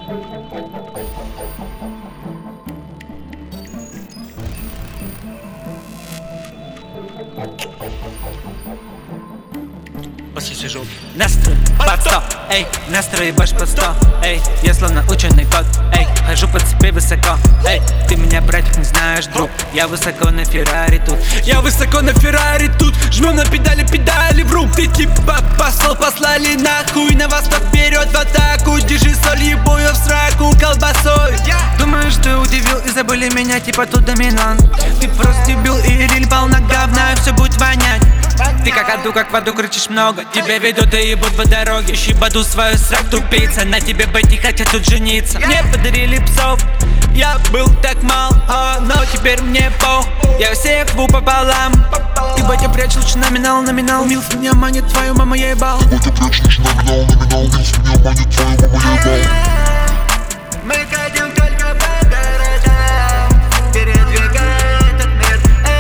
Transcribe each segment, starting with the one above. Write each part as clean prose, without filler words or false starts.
Посижу. Настрой под 100, эй, настрой ебашь под 100, эй, я словно ученый кот, эй, хожу по цепи высоко, эй, ты меня, братик, не знаешь, друг, я высоко на Феррари тут, я высоко на Феррари тут, жмем на педали, педали в рук, ты типа посол, послали нахуй, на восток вперед в атаку, держи соль ебую в сраку колбасой. Думаешь, ты удивил и забыли меня, типа тут доминант, ты просто дебил и риль полна говна, и все будет вонять. Ты как в аду кричишь много, тебя ведут и ебут по дороге, щебаду свою срак, тупица, на тебе быть хотят тут жениться. Мне подарили псов, я был так мал, но теперь мне пох, я всех рву пополам. Ебать, я прячу лучше номинал, милф меня манит, твою маму я ебал. Ебать, я прячу лучше номинал, милф меня манит, твою маму я ебал. Мы ходим только по городам, передвигая этот мир,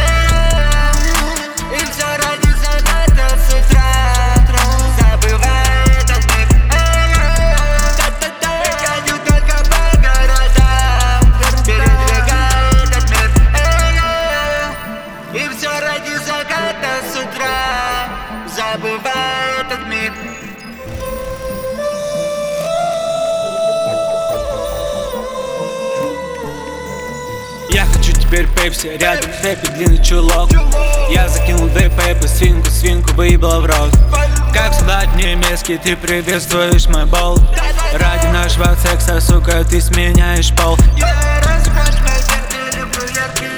и все ради заката с утра, забывая этот мир. Мы ходим только по городам, передвигая этот мир, и все ради заката с утра, забывая этот мир. Я хочу теперь пепси, рядом хэппи, длинный чулок. Я закинул две пепы, свинку выебала в рот. Как солдат немецкий, ты приветствуешь мой болт. Ради нашего секса, сука, ты сменяешь пол. Я раскрашенный, люблю яркий